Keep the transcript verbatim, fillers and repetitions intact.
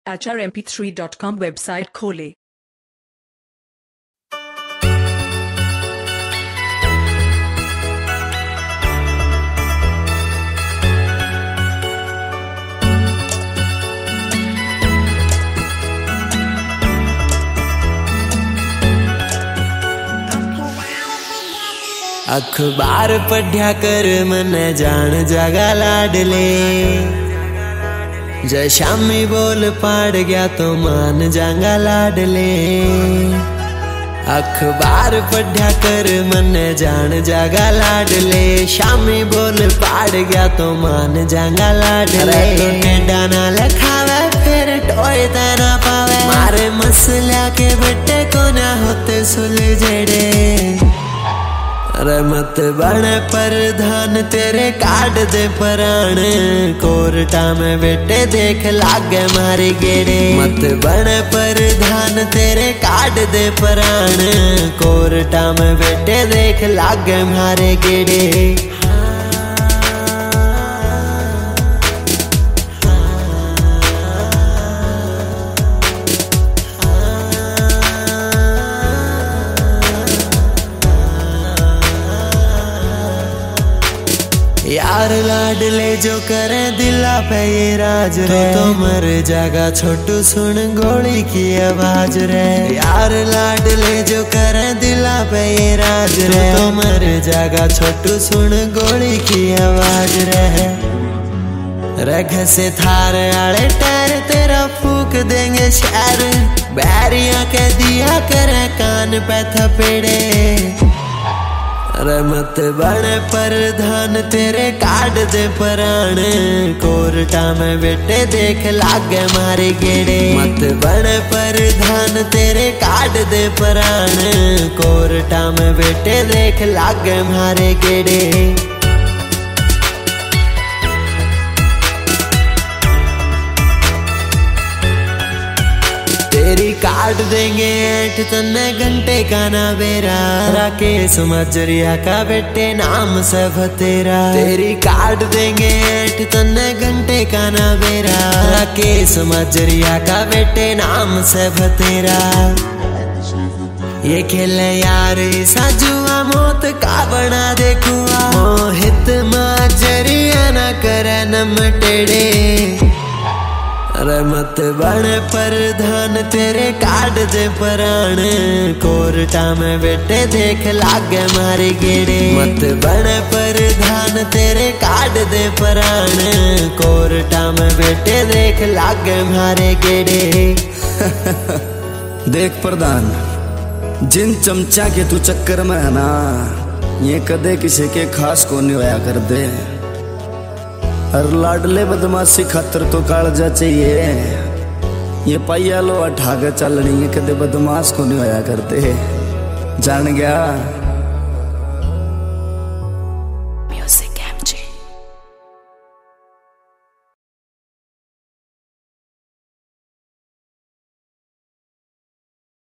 H R M P three dot com website खोलें। अखबार पढ़्या कर मन जान जागा लाडले, जय शामी बोल पाड़ गया तो मान जागा लाडले। अखबार पढ़्या कर मन जान जागा लाडले, शामी बोल पाड़ गया तो मान जागा लाडले। तो टेढ़ा ना लखावे फिर टोय ना पावे, मारे मसला के बेटे को ना होते सुलझेड़े। अरे मत बन प्रधान तेरे काट दे प्राण, कोर्टा में बेटे देख लागे मारे गेड़े। मत बन प्रधान तेरे काट दे प्राण, कोर्टा में बेटे देख लागे मारे गेड़े। यार लाडले जो करे दिला पे ये राज रे, तो, तो मर जागा छोटू सुन गोली की आवाज रे। यार लाडले जो करे दिला पे ये राज रे, तो, तो मर जागा छोटू सुन गोली की आवाज रे। रख से थार आड़े टायर तेरा फूक देंगे शहर, बैरिया के दिया करे कान पे थपेड़े। अरे मत बन प्रधान तेरे काट दे प्राण, कोर्टा में बेटे देख लागे मारे गेड़े। मत बन प्रधान तेरे काट दे प्राण, कोर्टा में बेटे देख लागे मारे गेड़े। तेरी काट देंगे ऐठ तन्ने घंटे का ना बेरा, राकेश मजरिया का बेटे नाम सब तेरा। तेरी काट देंगे ऐठ तन्ने घंटे का ना बेरा, राकेश मजरिया का बेटे नाम सब तेरा। ये खेले यार ऐसा जुआ मौत का बना दे कुआ, मोहित मजरिया ना करे नम टेढ़े। अरे मत बन प्रधान तेरे काट दे प्राण, कोर्टा में बेटे देख लागे मारे गेड़े। मत बन प्रधान तेरे काट दे प्राण, कोर्टा में बेटे देख लागे मारे गेड़े। देख प्रधान, जिन चमचा के तू चक्कर में है ना, ये कदे किसी के खास को नहीं होया कर दे। हर लाडले बदमाशी खातर तो कालजा चाहिए, ये पाइया लो अठागे चलनी है कदे बदमाश को नहीं होया करते। जान गया।